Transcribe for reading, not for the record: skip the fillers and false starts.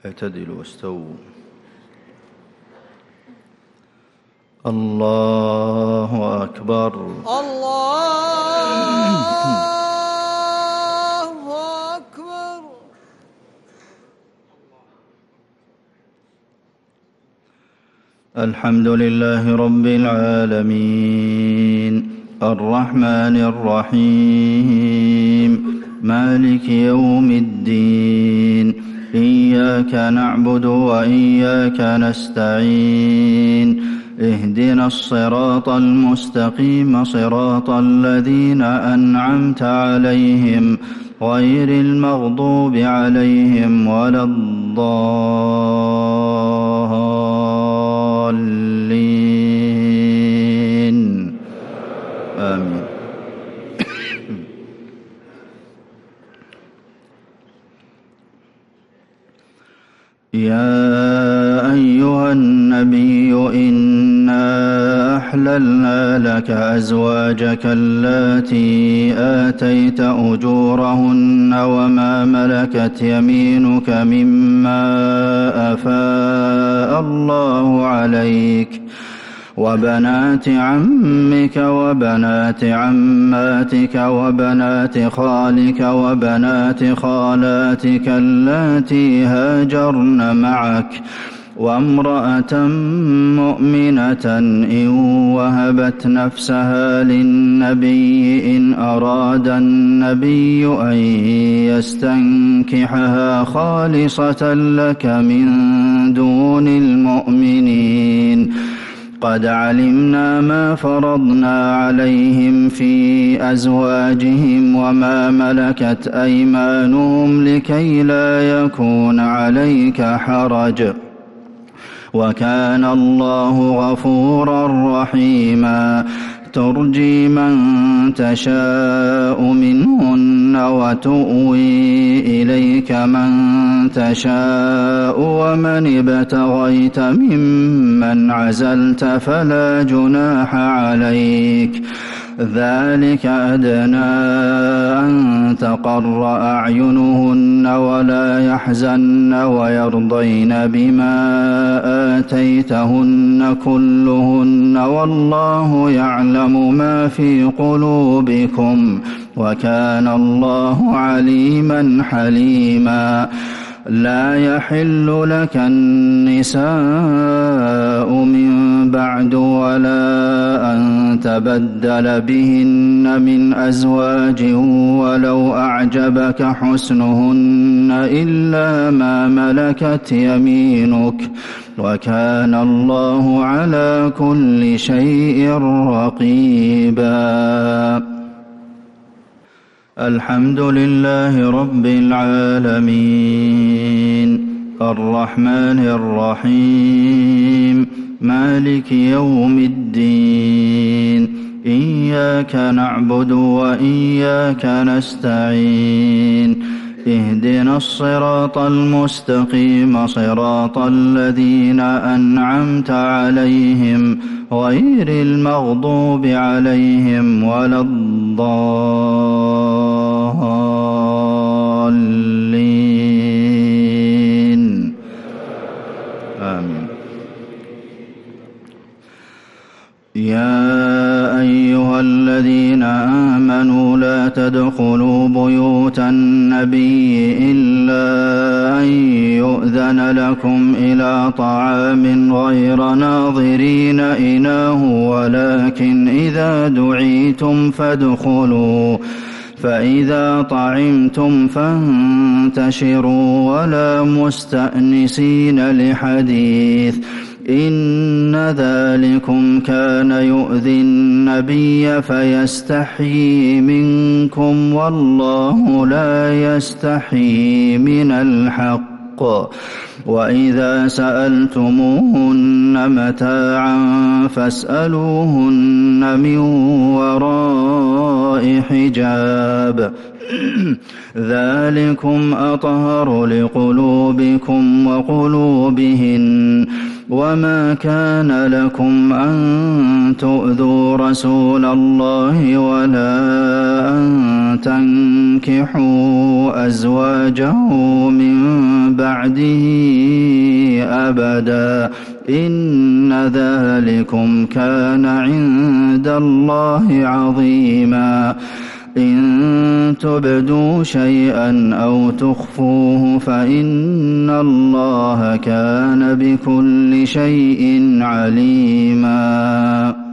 اعتدلوا واستووا. الله أكبر. الله أكبر. الحمد لله رب العالمين الرحمن الرحيم مالك يوم الدين إياك نعبد وإياك نستعين اهدنا الصراط المستقيم صراط الذين أنعمت عليهم غير المغضوب عليهم ولا الضالين آمين. يا أيها النبي إنا أحللنا لك أزواجك اللاتي آتيت أجورهن وما ملكت يمينك مما أفاء الله عليك وبنات عمك وبنات عماتك وبنات خالك وبنات خالاتك اللاتي هاجرن معك وامرأة مؤمنة إن وهبت نفسها للنبي إن أراد النبي أن يستنكحها خالصة لك من دون المؤمنين قد علمنا ما فرضنا عليهم في أزواجهم وما ملكت أيمانهم لكي لا يكون عليك حرج وكان الله غفورا رحيما ترجي من تشاء منهن وتؤوي إليك من تشاء ومن ابتغيت ممن عزلت فلا جناح عليك ذلك أدنى أن تقر أعينهن ولا يحزن ويرضين بما آتيتهن كلهن والله يعلم ما في قلوبكم وكان الله عليما حليما لا يحل لك النساء من بعد ولا أن تبدل بهن من أزواج ولو أعجبك حسنهن إلا ما ملكت يمينك وكان الله على كل شيء رقيبا. الحمد لله رب العالمين الرحمن الرحيم مالك يوم الدين إياك نعبد وإياك نستعين اهدنا الصراط المستقيم صراط الذين أنعمت عليهم غير المغضوب عليهم ولا الضالين آمين. يا أيها الذين آمنوا لا تدخلوا بيوت النبي إلا أن يؤذن لكم إلى طعام غير ناظرين إناه ولكن إذا دعيتم فادخلوا فإذا طعمتم فانتشروا ولا مستأنسين لحديث إن ذلكم كان يؤذي النبي فيستحيي منكم والله لا يستحيي من الحق وإذا سألتموهن متاعا فاسألوهن من وراء حجاب ذلكم أطهر لقلوبكم وقلوبهن وما كان لكم أن تؤذوا رسول الله ولا أن تنكحوا أزواجه من بعده أبدا إن ذلكم كان عند الله عظيما إن تبدوا شيئا أو تخفوه فإن الله كان بكل شيء عليما